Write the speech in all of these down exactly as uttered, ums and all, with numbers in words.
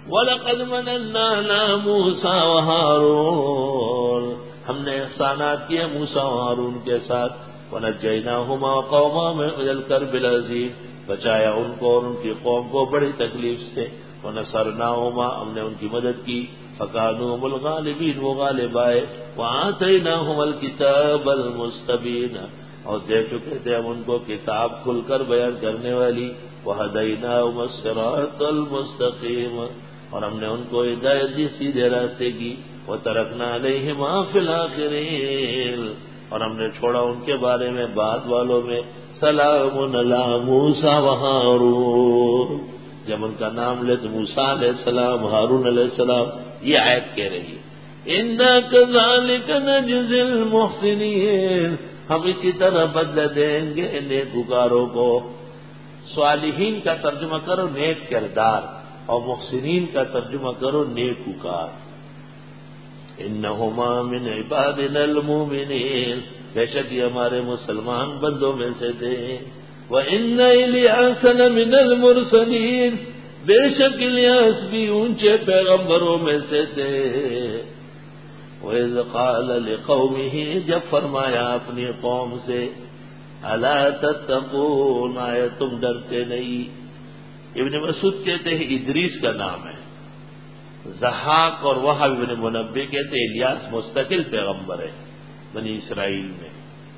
وَلَقَدْ مَنَنَّا عَلَىٰ مُوسَىٰ وَهَارُونَ، ہم نے احسانات کیے موسیٰ و ہارون کے ساتھ. وَنَجَّيْنَاهُمَا وَقَوْمَهُمَا مِنَ الْكَرْبِ الْعَظِيمِ، بچایا ان کو اور ان کی قوم کو بڑی تکلیف سے. وَنَصَرْنَاهُمَا، ہم نے ان کی مدد کی. فَكَانُوا هُمُ الْغَالِبِينَ، وہ غالب آئے. وَآتَيْنَاهُمَا الْكِتَابَ الْمُسْتَبِينَ، اور دے چکے تھے ہم ان کو کتاب کھل کر بیان کرنے والی. وَهَدَيْنَاهُمَا الصِّرَاطَ الْمُسْتَقِيمَ، اور ہم نے ان کو ہدایت دی سیدھے راستے کی. وَتَرَكْنَا عَلَيْهِمَا فِي الْآخِرِينَ، اور ہم نے چھوڑا ان کے بارے میں بعد والوں میں سلام علی موسیٰ و ہارون. جب ان کا نام لے تو موسیٰ علیہ السلام، ہارون علیہ السلام، یہ آیت کہہ رہی ہے اِنَّا كَذَلِكَ نَجْزِي الْمُحْسِنِينَ، ہم اسی طرح بدلہ دیں گے نیکوکاروں کو. صالحین کا ترجمہ کرو نیک کردار، اور محسنین کا ترجمہ کرو نیکوکار. انہما من عبادنا المؤمنین، بے شک یہ ہمارے مسلمان بندوں میں سے تھے. وَإِنَّ إِلْيَاسَ لَمِنَ الْمُرْسَلِينَ، بے شک الیاس بھی اونچے پیغمبروں میں سے تھے. وَإِذْ قَالَ لِقَوْمِهِ، جب فرمایا اپنی قوم سے، أَلَا تَتَّقُونَ، آیا تم ڈرتے نہیں. ابن مسعود کہتے ہیں ادریس کا نام ہے. ضحاک اور وہب ابن منبہ کہتے ہیں الیاس مستقل پیغمبر ہے بنی اسرائیل میں.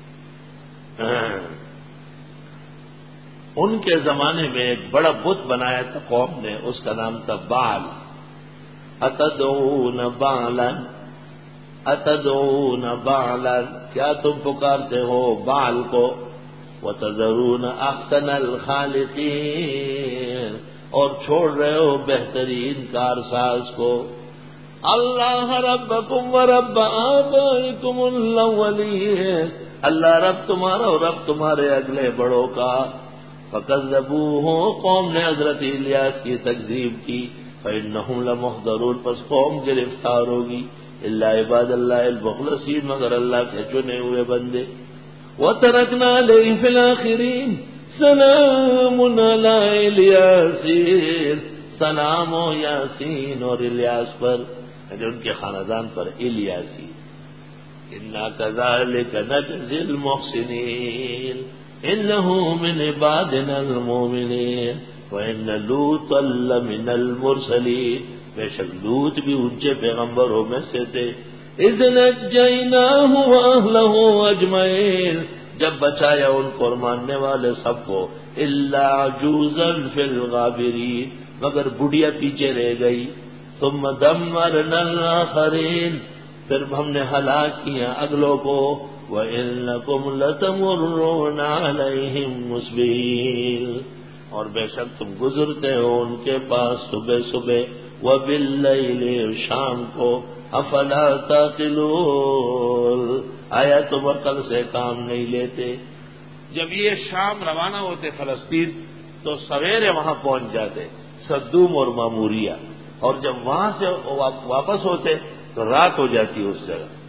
ان کے زمانے میں ایک بڑا بت بنایا تھا قوم نے، اس کا نام تھا بعل. اتدعون بعلا، اتدعون بعلا، کیا تم پکارتے ہو بعل کو. وتذرون احسن الخالقین، اور چھوڑ رہے ہو بہترین کارساز کو. اللہ ربکم و رب آبائکم الاولین، اللہ رب تمہارا اور رب تمہارے اگلے بڑوں کا. فکذبوہ، قوم نے حضرت الیاس کی تکذیب کی. فإنہم لمحضرون، پس قوم گرفتار ہوگی. الا عباد اللہ المخلصین، مگر اللہ کے چنے ہوئے بندے. وَتَرَكْنَا عَلَيْهِ فِي الْآخِرِينَ سَلَامٌ عَلَىٰ الیاسین، سلام و یاسین اور الیاس پر، یعنی ان کے خاندان پر الیاسی. اِنَّا كَذَلِكَ نَجْزِي الْمُحْسِنِينَ إِنَّهُ مِنْ عِبَادِنَا الْمُؤْمِنِينَ وَإِنَّ لُوطًا لَّمِنَ الْمُرْسَلِينَ، بے شک لوط بھی اونچے پیغمبروں میں سے تھے. اِذْ نَجَّيْنَاهُ وَأَهْلَهُ أَجْمَعِينَ، جب بچایا ان کو اور ماننے والے سب کو. إِلَّا عَجُوزًا فِي الْغَابِرِينَ، مگر بڑھیا پیچھے رہ گئی. ثُمَّ دَمَّرْنَا الْآخَرِينَ، پھر ہم نے ہلاک کیا اگلوں کو. وَإِنَّكُمْ لَتَمُرُّونَ عَلَيْهِمْ مُصْبِحِينَ، اور بے شک تم گزرتے ہو ان کے پاس صبح صبح. وَبِاللَّيْلِ، شام کو. افلا تعقلون، آیا تم عقل سے کام نہیں لیتے. جب یہ شام روانہ ہوتے فلسطین تو سویرے وہاں پہنچ جاتے صدوم اور ماموریہ، اور جب وہاں سے واپس ہوتے تو رات ہو جاتی اس جگہ.